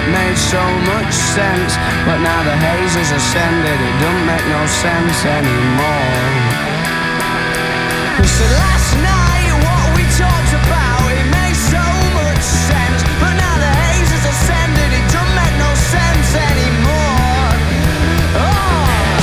it made so much sense. But now the haze has ascended, it don't make no sense anymore. So last night what we talked about, it made so much sense. But now the haze has ascended, it don't make no sense anymore. Oh.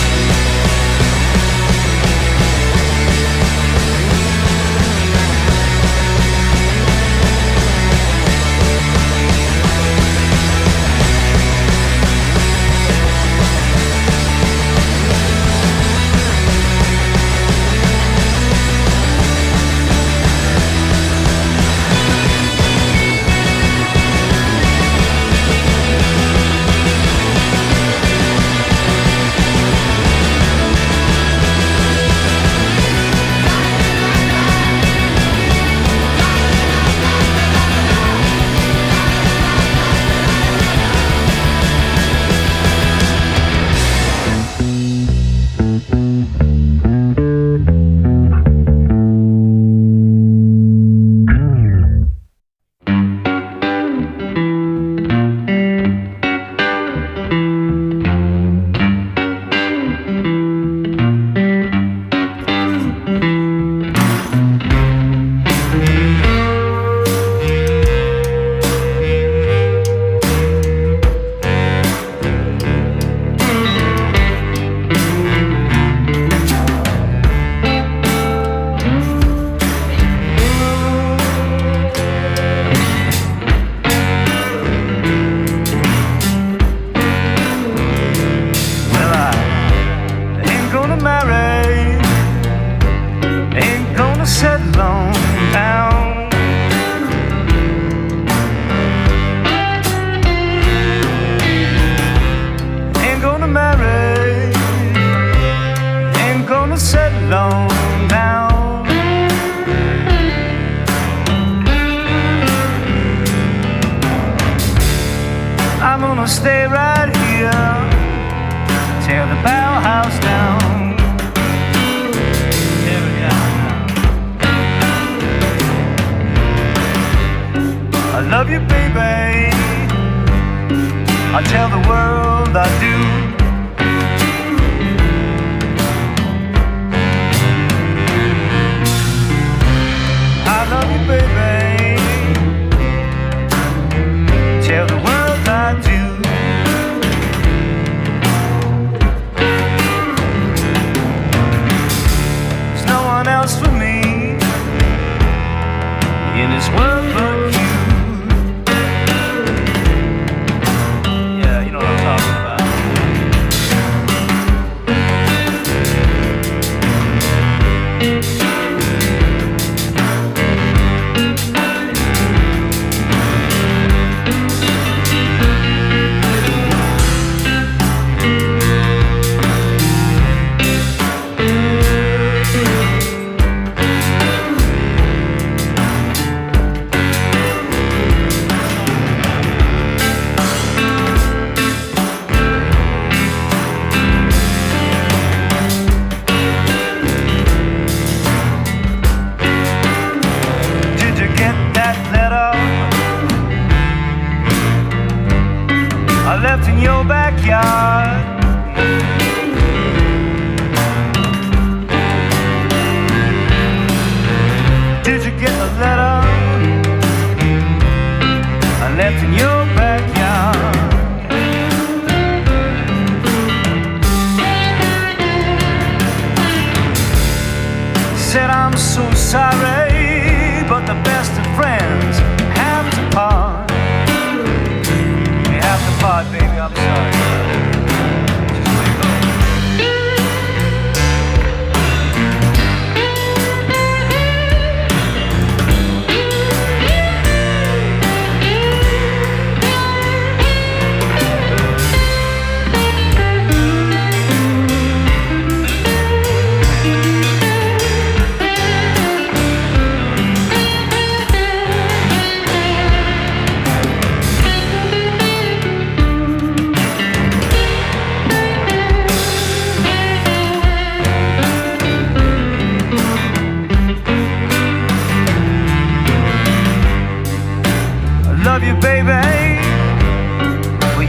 Stay right here, tear the Bauhaus down. Tear it down. I love you, baby. I tell the world I do. I love you, baby. Tell the world I do. Else for me in this world but you. Yeah, you know what I'm talking about. Left in your backyard. Did you get the letter I left in your backyard? Said I'm so sorry, but the best of friends have to part. Baby, I'm sorry. Just let go.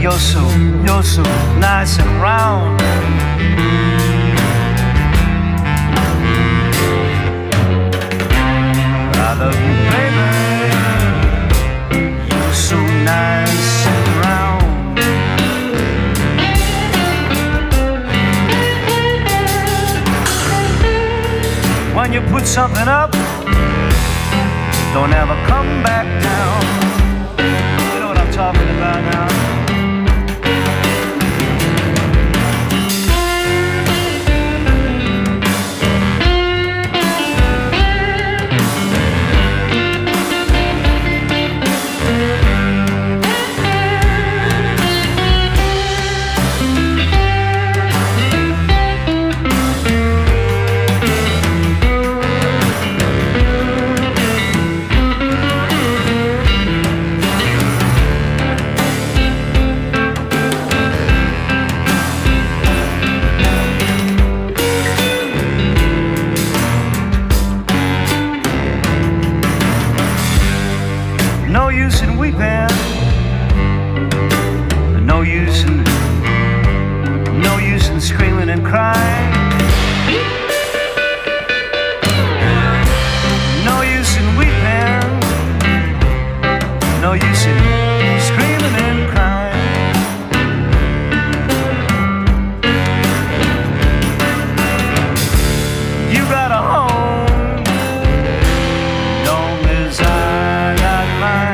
you're so nice and round. I love you, baby. You're so nice and round. When you put something up, don't ever come back down. You know what I'm talking about now. No use in weeping, no use in screaming and crying. No use in weeping, no use in screaming and crying. You got a home, long as I got mine.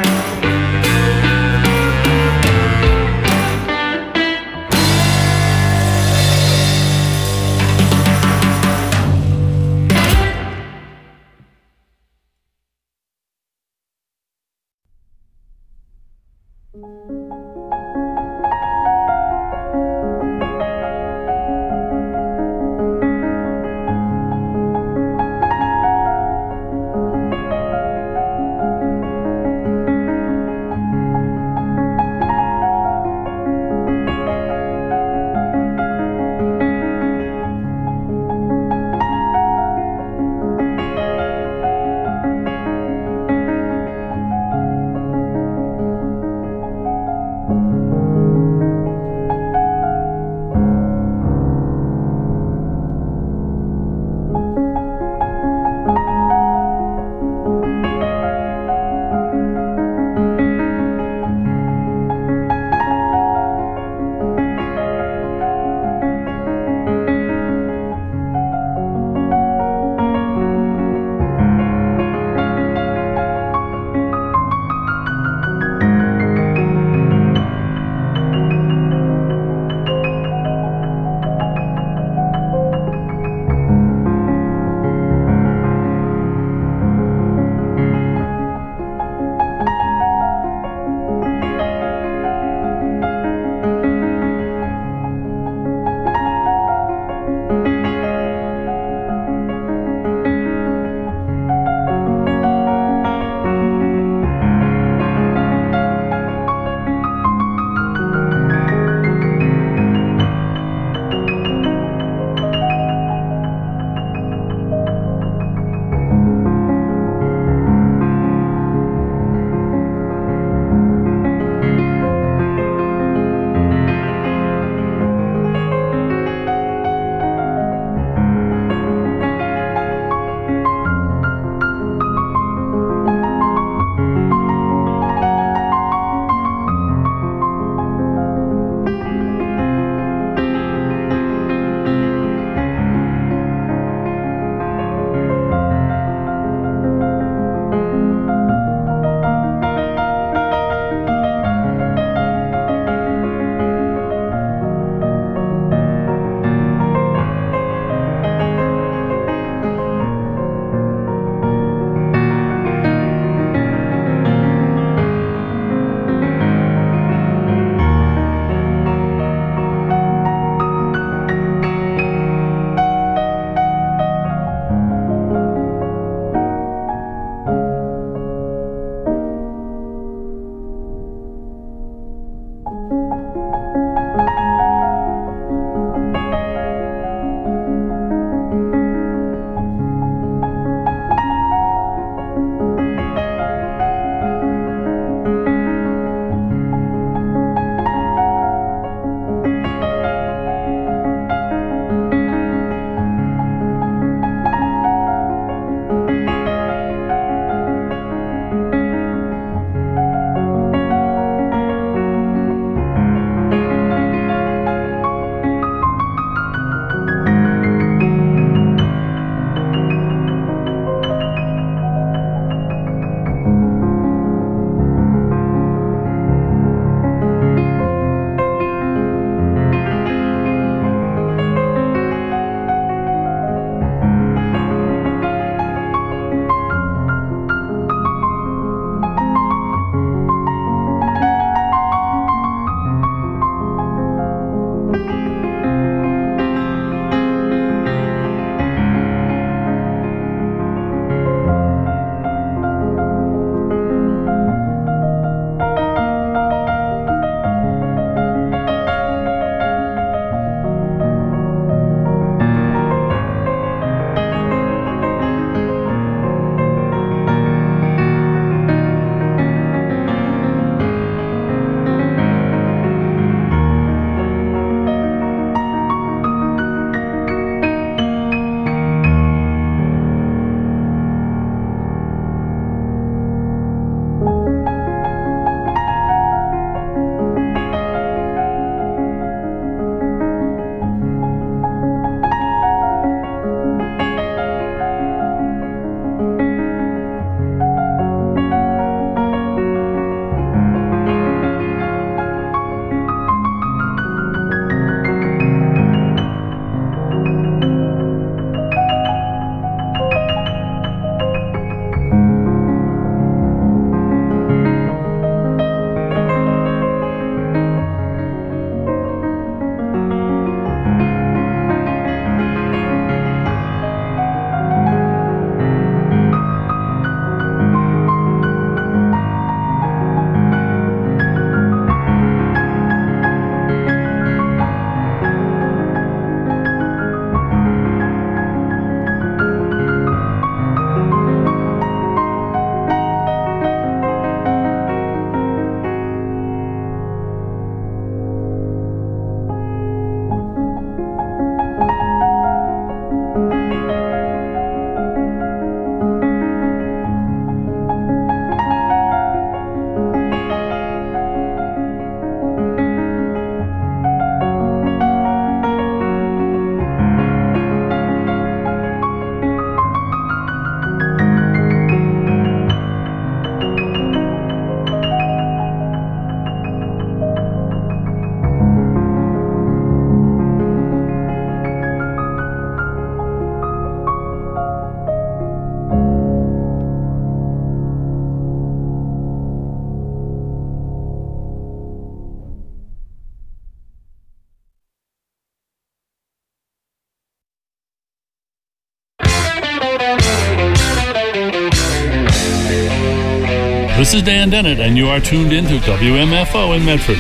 This is Dan Dennett, and you are tuned into WMFO in Medford.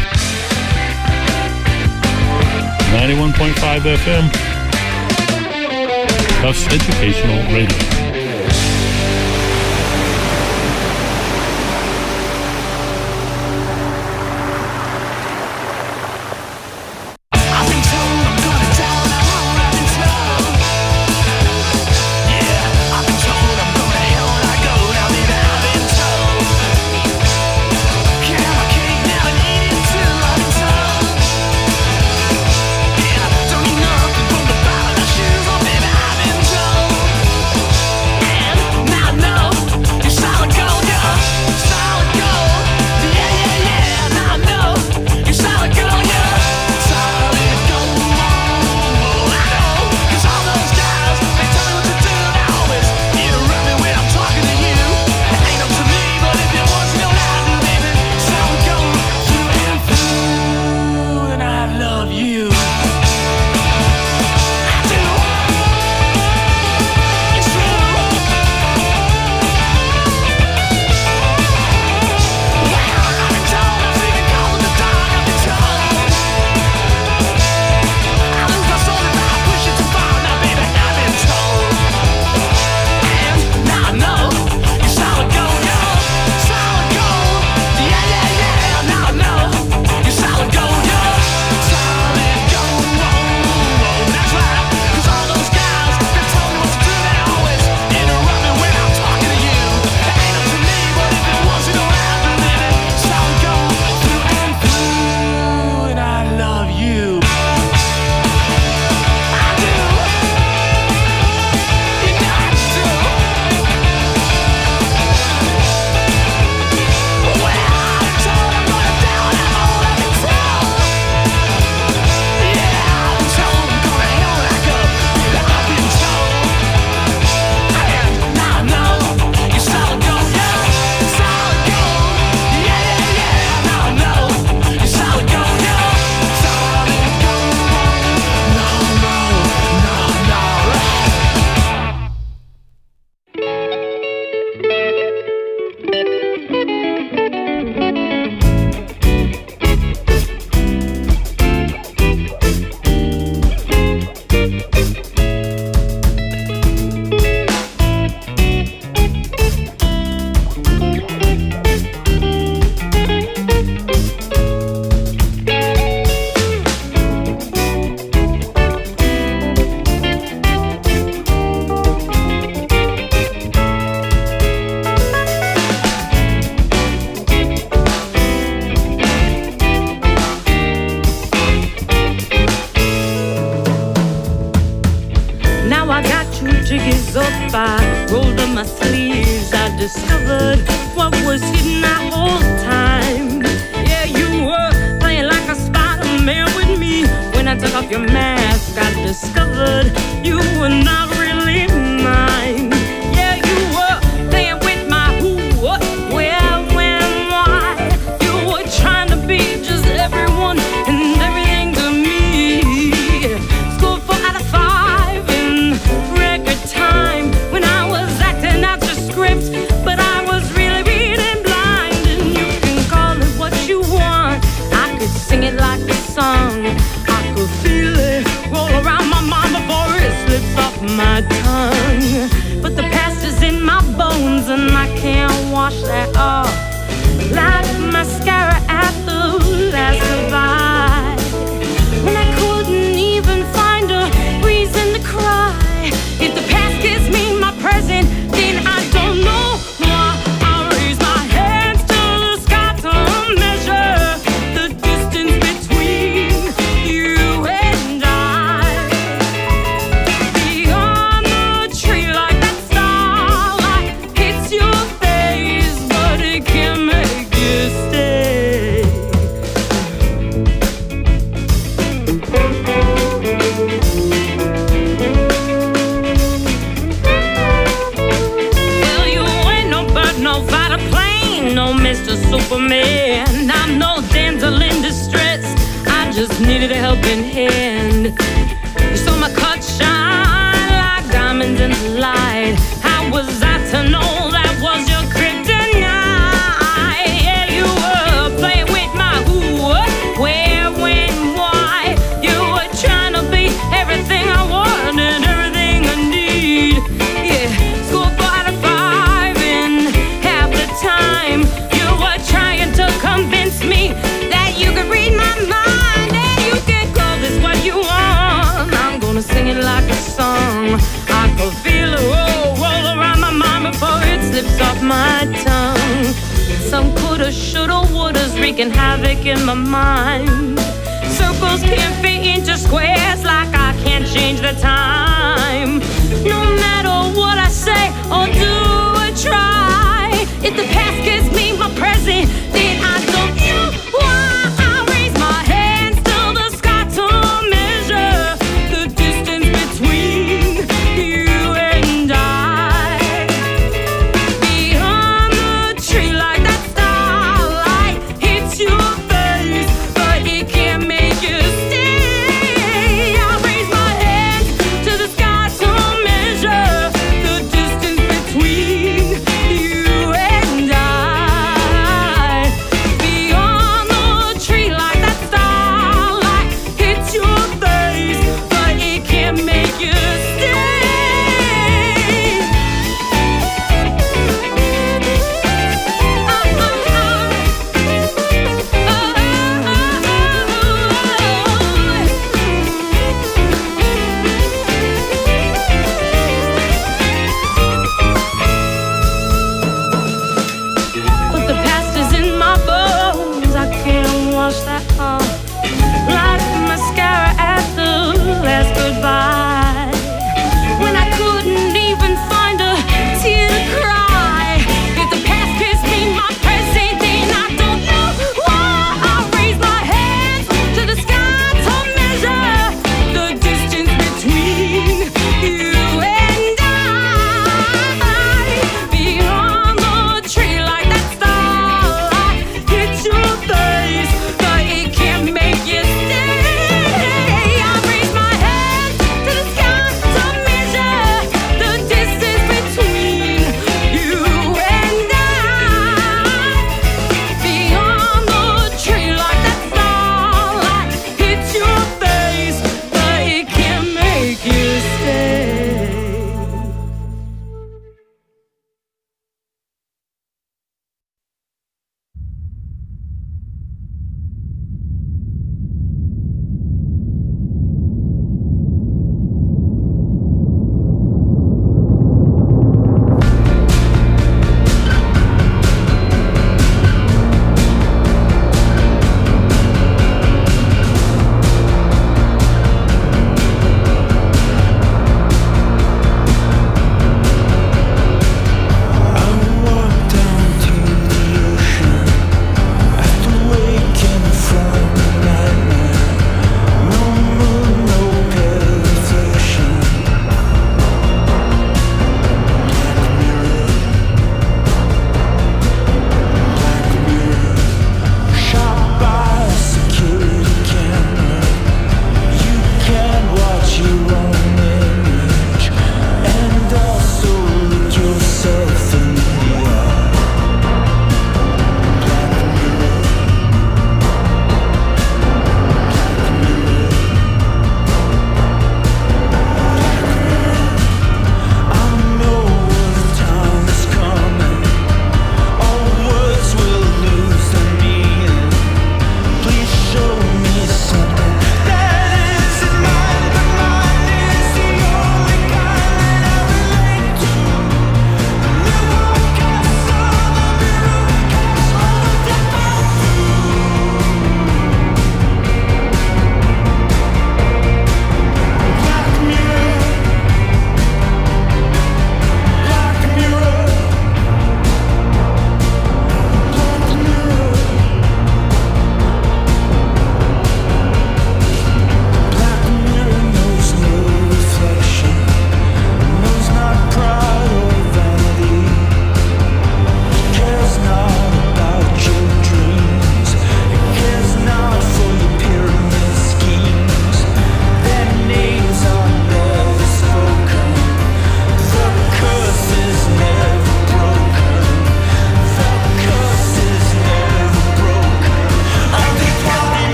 91.5 FM. Tufts Educational Radio. Needed a helping hand. You saw my cut shine like diamonds in the light. How was I to know that was your kryptonite? my tongue. Some coulda, shoulda, wouldas wreaking havoc in my mind. Circles can't fit into squares like I can't change the time. No matter what I say or do or try, if the past gives me my present, then I don't know why. I raise my hands to the sky to measure the distance between you and I. Beyond the tree like that starlight hits your face, but it can't make you stay. I raise my hands to the sky to measure the distance between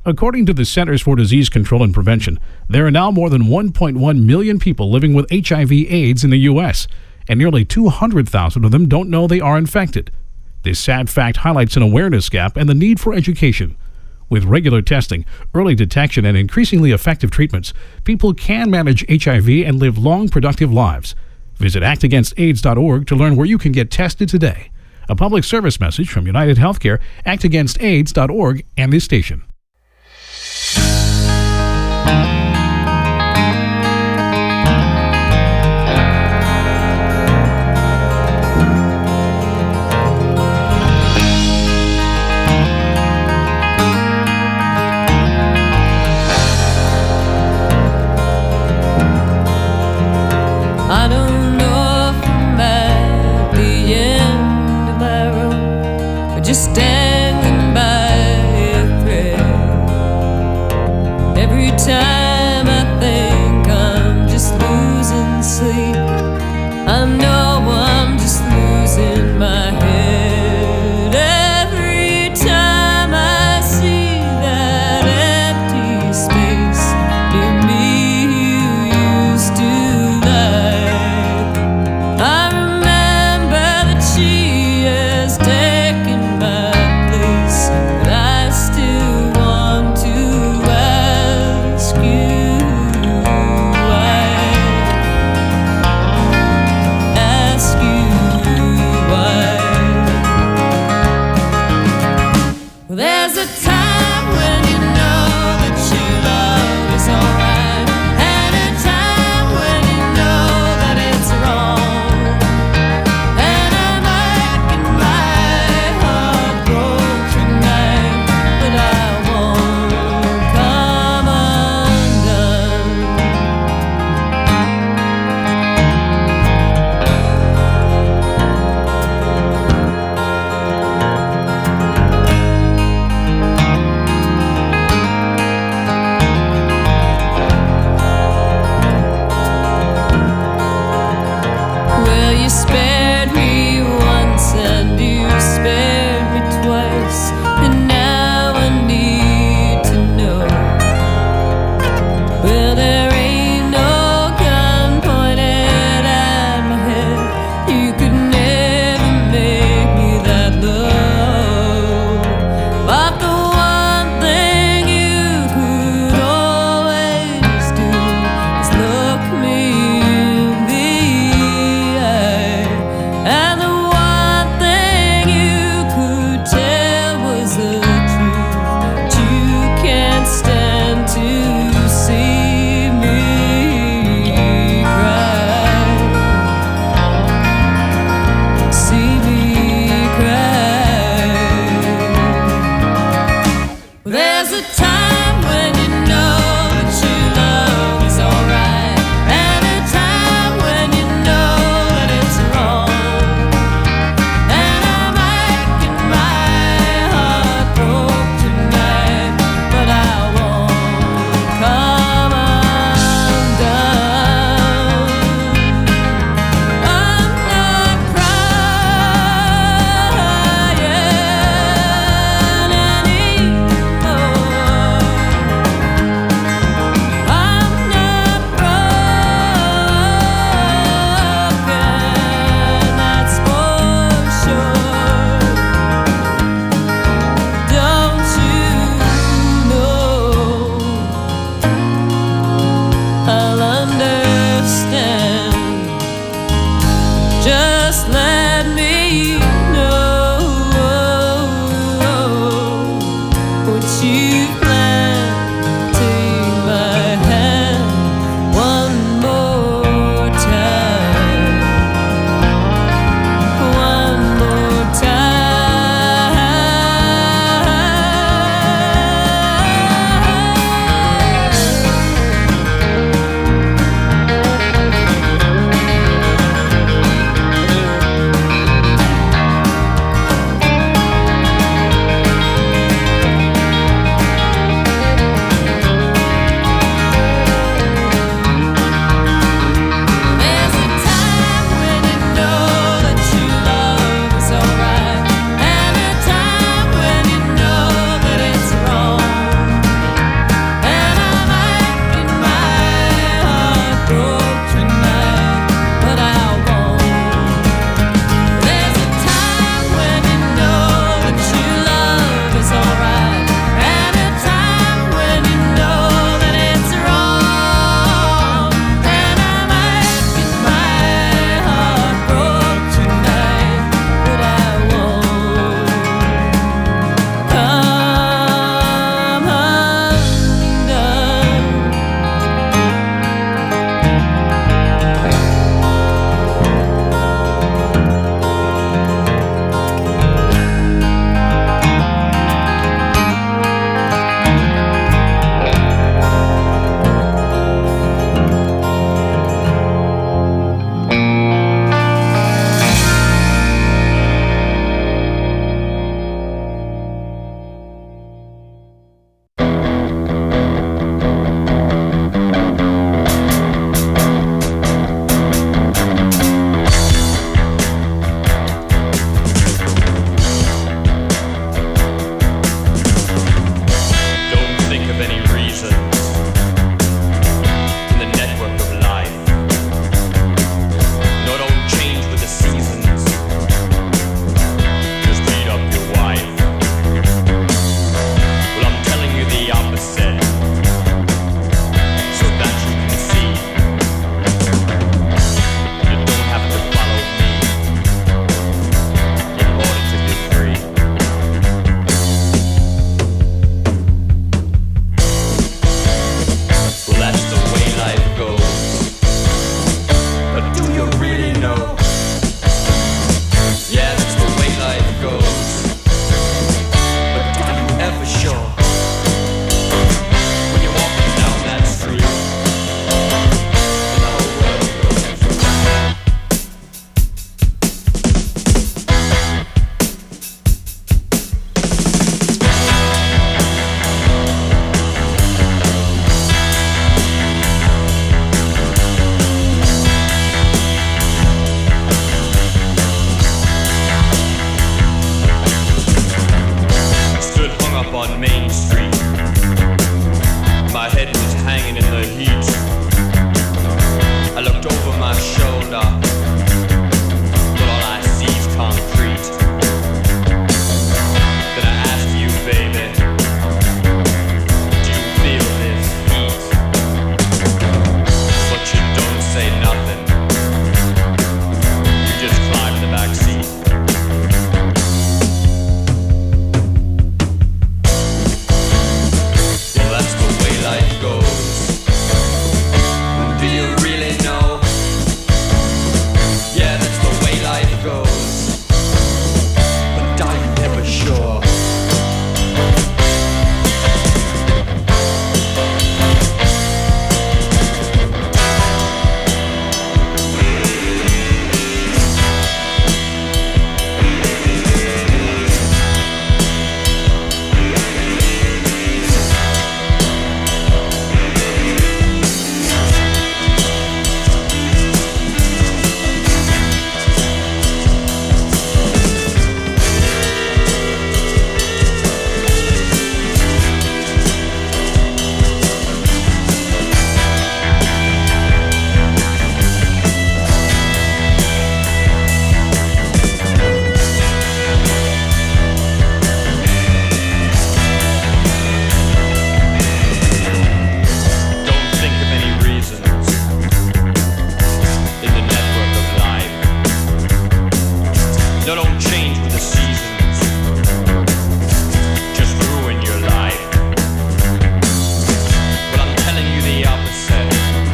According to the Centers for Disease Control and Prevention, there are now more than 1.1 million people living with HIV/AIDS in the U.S., and nearly 200,000 of them don't know they are infected. This sad fact highlights an awareness gap and the need for education. With regular testing, early detection, and increasingly effective treatments, people can manage HIV and live long, productive lives. Visit actagainstaids.org to learn where you can get tested today. A public service message from United Healthcare, actagainstaids.org, and this station. I don't know if I'm at the end of my road or just standing by a thread. Every time I think I'm just losing sleep, I know I'm just losing my head. Every time I see that empty space near me you used to lie, I remember that she has taken my They don't change with the seasons, just ruin your life. But I'm telling you the opposite,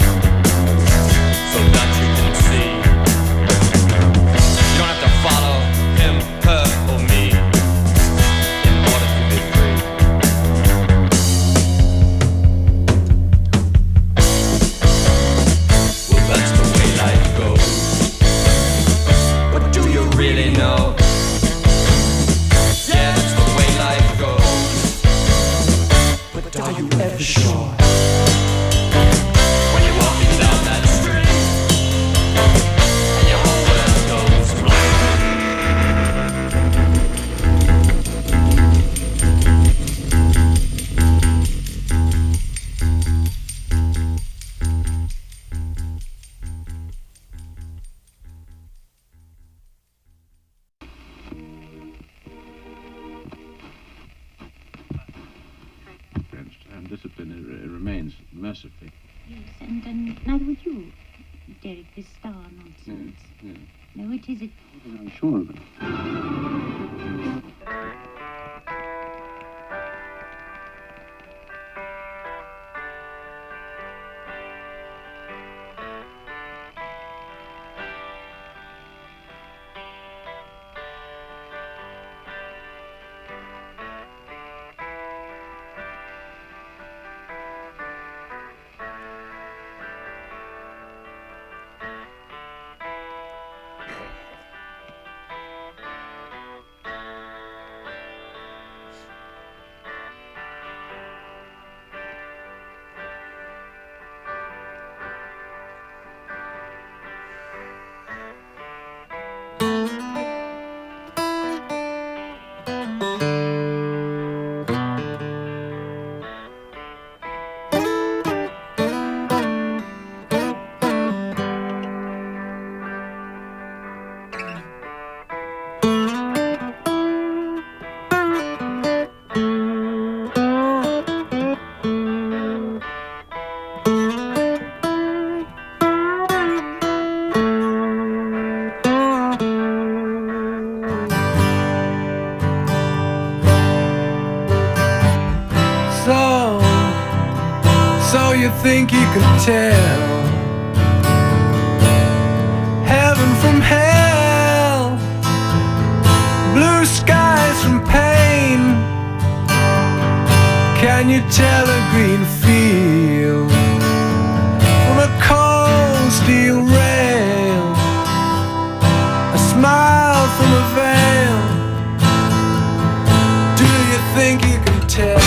so that you can see. You don't have to follow him, her, or me in order to be free. Well, that's the way life goes. But do you really know? Yeah, that's the way life goes. But are you ever sure? When you're walking down that street and your whole world goes blank. Discipline remains mercifully. Yes, and neither would you, Derek, this star nonsense. Yeah. No, it isn't. I'm sure of it. So you think you can tell heaven from hell, blue skies from pain? Can you tell a green field from a cold steel rail, a smile from a veil? Do you think you can tell?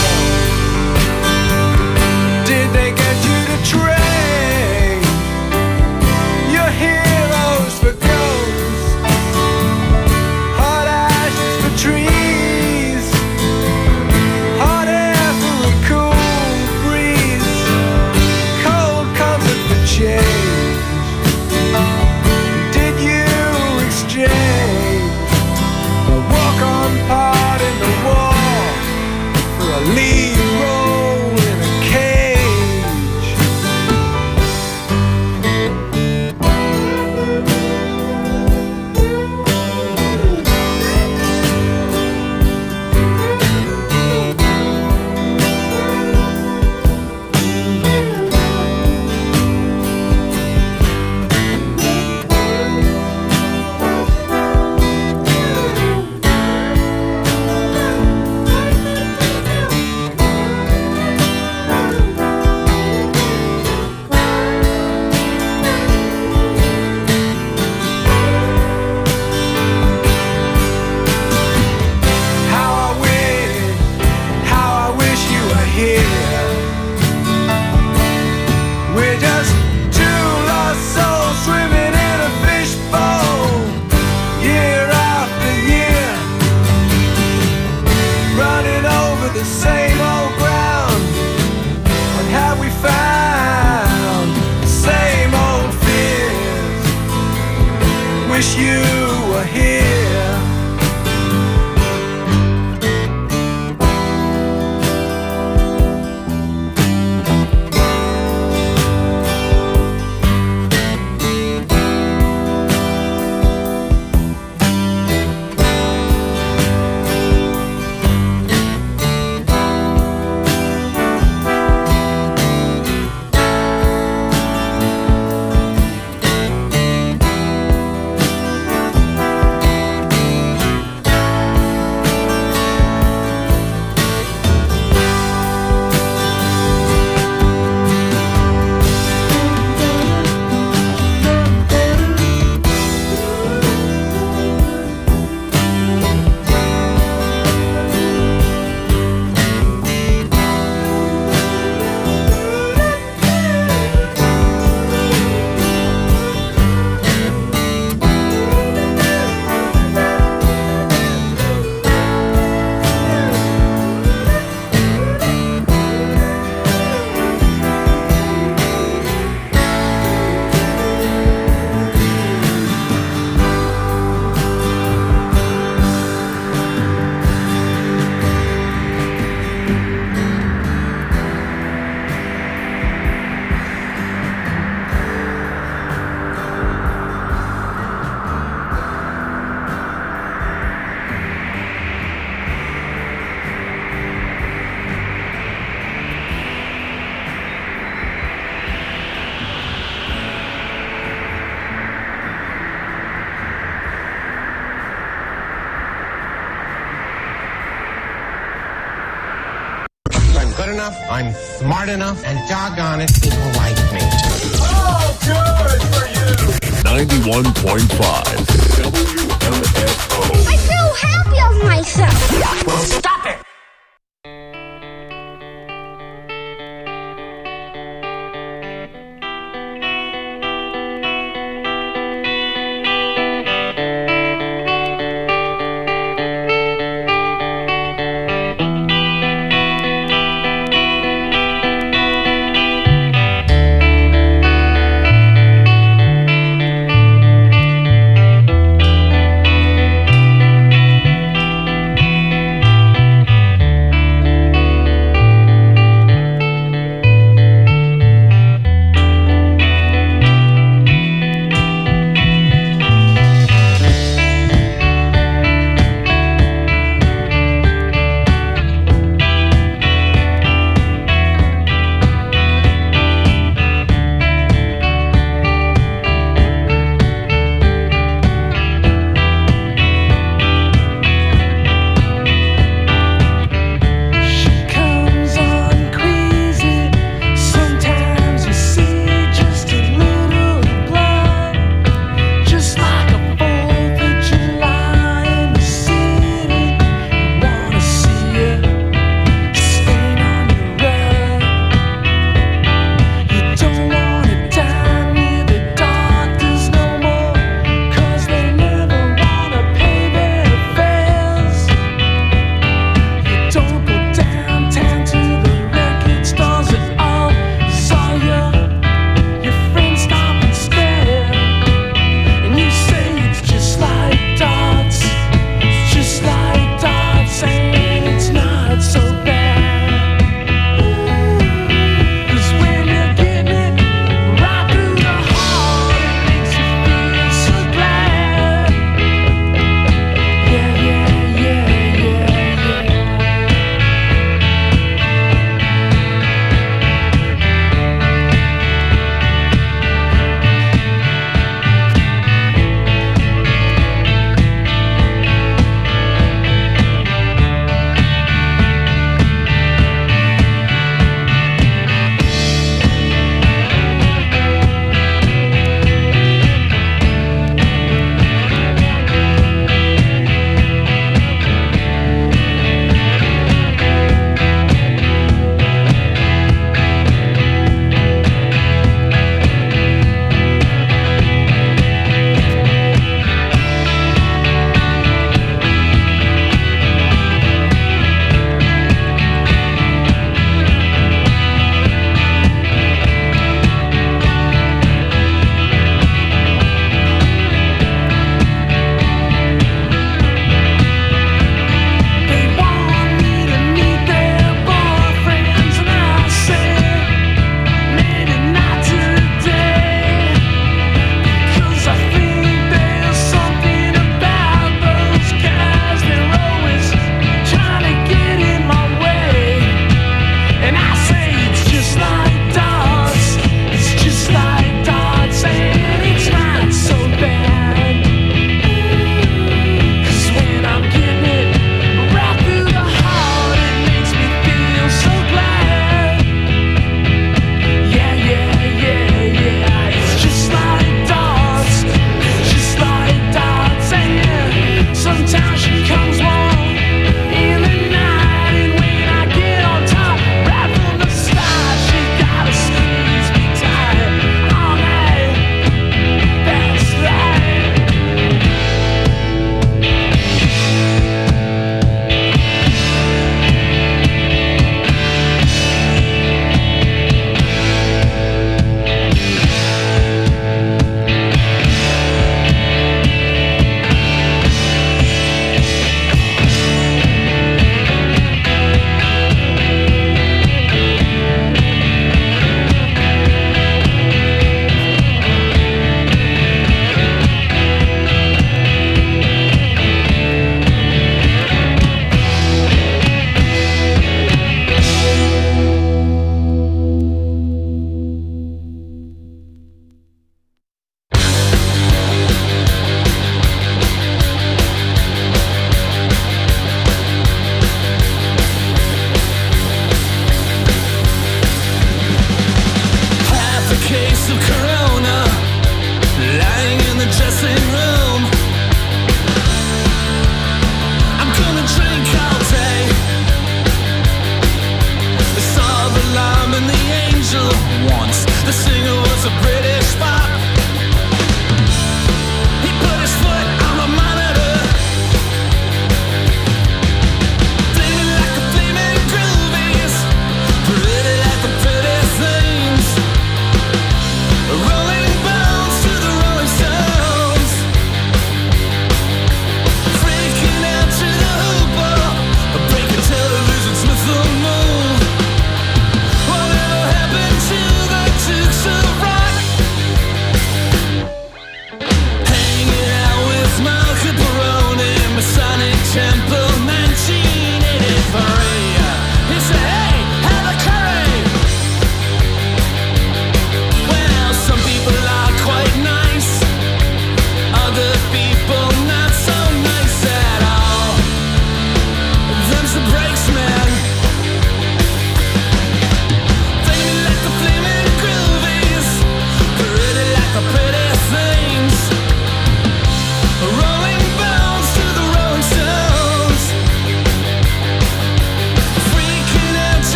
Did they get you to trade your heroes for ghosts, hot ashes for trees, hot air for a cool breeze? enough, I'm smart enough, and doggone it, people like me. Oh, good for you! 91.5 WMFO. I feel happy of myself. Well, stop it!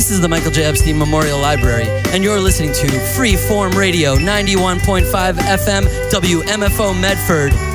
This is the Michael J. Epstein Memorial Library, and you're listening to Freeform Radio, 91.5 FM, WMFO Medford.